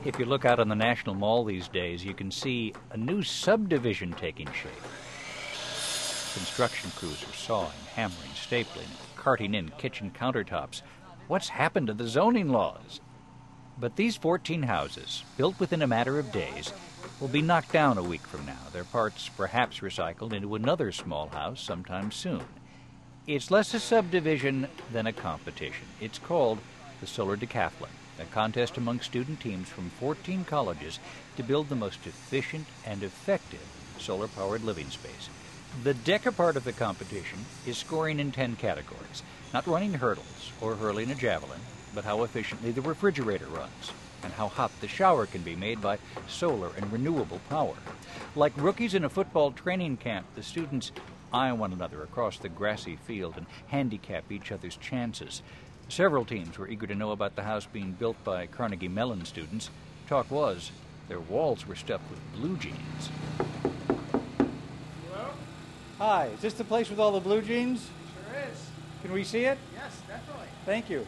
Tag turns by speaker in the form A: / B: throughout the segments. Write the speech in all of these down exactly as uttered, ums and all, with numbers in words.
A: If you look out on the National Mall these days, you can see a new subdivision taking shape. Construction crews are sawing, hammering, stapling, carting in kitchen countertops. What's happened to the zoning laws? But these fourteen houses, built within a matter of days, will be knocked down a week from now, their parts perhaps recycled into another small house sometime soon. It's less a subdivision than a competition. It's called the Solar Decathlon, a contest among student teams from fourteen colleges to build the most efficient and effective solar-powered living space. The Deca part of the competition is scoring in ten categories, not running hurdles or hurling a javelin, but how efficiently the refrigerator runs and how hot the shower can be made by solar and renewable power. Like rookies in a football training camp, the students eye one another across the grassy field and handicap each other's chances. Several teams were eager to know about the house being built by Carnegie Mellon students. Talk was, their walls were stuffed with blue jeans.
B: Hello?
A: Hi, is this the place with all the blue jeans?
B: Sure is.
A: Can we see it?
B: Yes, definitely.
A: Thank you.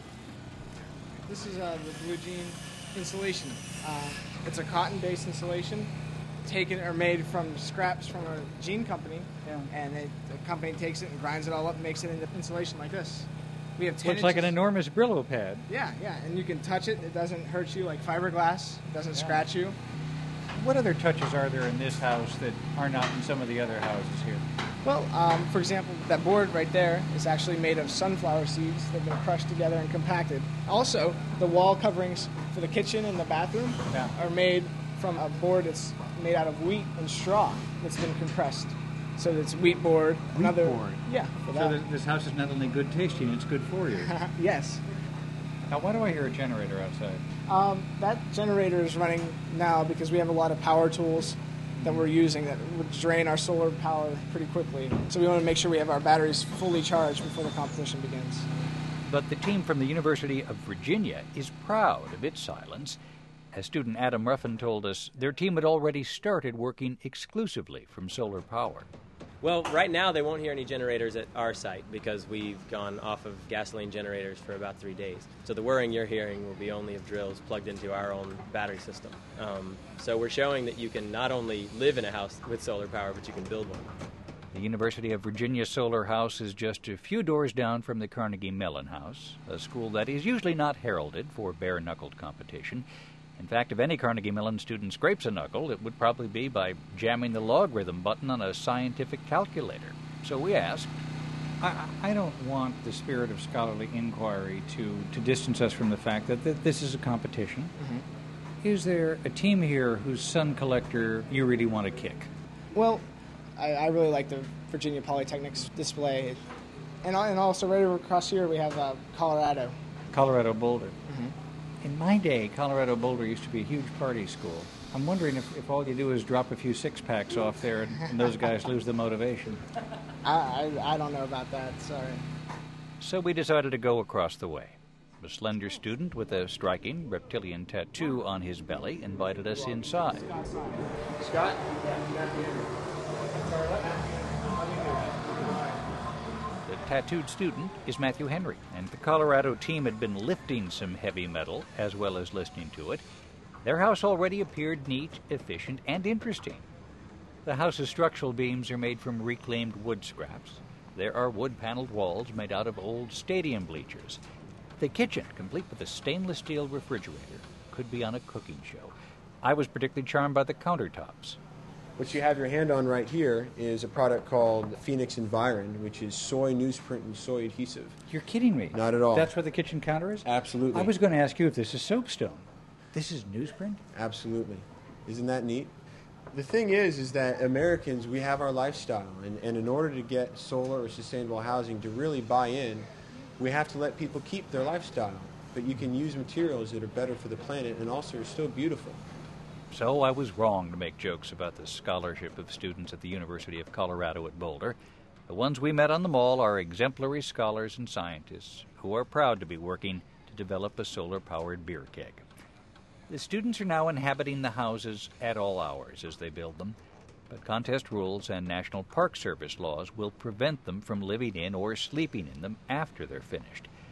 B: This is uh, the blue jean insulation. Uh, it's a cotton-based insulation taken or made from scraps from a jean company,
A: Yeah.
B: and it, the company takes it and grinds it all up and makes it into insulation like this. We have ten
A: Looks like an
B: inches-
A: enormous Brillo pad.
B: Yeah, yeah, and you can touch it. It doesn't hurt you like fiberglass. It doesn't
A: Yeah.
B: scratch you.
A: What other touches are there in this house that are not in some of the other houses here?
B: Well, um, for example, that board right there is actually made of sunflower seeds that have been crushed together and compacted. Also, the wall coverings for the kitchen and the bathroom
A: Yeah.
B: are made from a board that's made out of wheat and straw that's been compressed. So it's wheat board.
A: Wheat
B: another,
A: board?
B: Yeah. for
A: So
B: that.
A: this, this house is not only good tasting, it's good for you.
B: Yes.
A: Now, why do I hear a generator outside?
B: Um, that generator is running now because we have a lot of power tools that we're using that would drain our solar power pretty quickly. So we want to make sure we have our batteries fully charged before the competition begins.
A: But the team from the University of Virginia is proud of its silence. As student Adam Ruffin told us, their team had already started working exclusively from solar power.
C: Well, right now they won't hear any generators at our site because we've gone off of gasoline generators for about three days. So the whirring you're hearing will be only of drills plugged into our own battery system. Um, so we're showing that you can not only live in a house with solar power, but you can build one.
A: The University of Virginia Solar House is just a few doors down from the Carnegie Mellon House, a school that is usually not heralded for bare-knuckled competition. In fact, if any Carnegie Mellon student scrapes a knuckle, it would probably be by jamming the logarithm button on a scientific calculator. So we asked. I, I don't want the spirit of scholarly inquiry to, to distance us from the fact that th- this is a competition. Mm-hmm. Is there a team here whose sun collector you really want to kick?
B: Well, I, I really like the Virginia Polytechnic's display. And, al- and also right across here we have uh, Colorado.
A: Colorado Boulder.
B: Mm-hmm.
A: In my day, Colorado Boulder used to be a huge party school. I'm wondering if, if all you do is drop a few six-packs off there and, and those guys lose the motivation.
B: I, I, I don't know about that, sorry.
A: So we decided to go across the way. A slender student with a striking reptilian tattoo on his belly invited us inside.
B: Scott?
A: The tattooed student is Matthew Henry, and the Colorado team had been lifting some heavy metal as well as listening to it. Their house already appeared neat, efficient, and interesting. The house's structural beams are made from reclaimed wood scraps. There are wood-paneled walls made out of old stadium bleachers. The kitchen, complete with a stainless steel refrigerator, could be on a cooking show. I was particularly charmed by the countertops.
D: What you have your hand on right here is a product called Phoenix Environ, which is soy newsprint and soy adhesive.
A: You're kidding me.
D: Not at all.
A: That's where the kitchen counter is?
D: Absolutely.
A: I was going to ask you if this is soapstone. This is newsprint?
D: Absolutely. Isn't that neat? The thing is, is that Americans, we have our lifestyle, and, and in order to get solar or sustainable housing to really buy in, we have to let people keep their lifestyle. But you can use materials that are better for the planet and also are still beautiful.
A: So I was wrong to make jokes about the scholarship of students at the University of Colorado at Boulder. The ones we met on the mall are exemplary scholars and scientists who are proud to be working to develop a solar-powered beer keg. The students are now inhabiting the houses at all hours as they build them, but contest rules and National Park Service laws will prevent them from living in or sleeping in them after they're finished.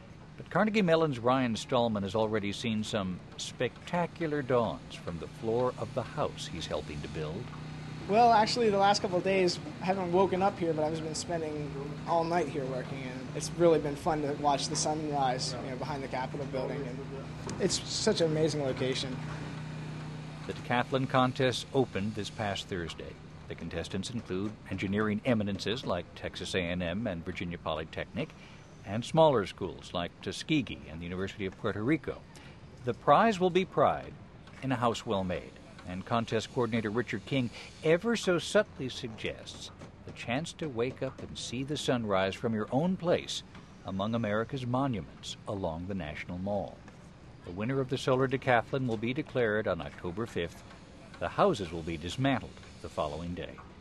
A: But Carnegie Mellon's Ryan Stallman has already seen some spectacular dawns from the floor of the house he's helping to build.
B: Well, actually, the last couple of days, I haven't woken up here, but I've been spending all night here working, and it's really been fun to watch the sunrise, you know, behind the Capitol building, and it's such an amazing location.
A: The decathlon contest opened this past Thursday. The contestants include engineering eminences like Texas A and M and Virginia Polytechnic, and smaller schools like Tuskegee and the University of Puerto Rico. The prize will be pride in a house well made. And contest coordinator Richard King ever so subtly suggests the chance to wake up and see the sunrise from your own place among America's monuments along the National Mall. The winner of the solar decathlon will be declared on October fifth. The houses will be dismantled the following day.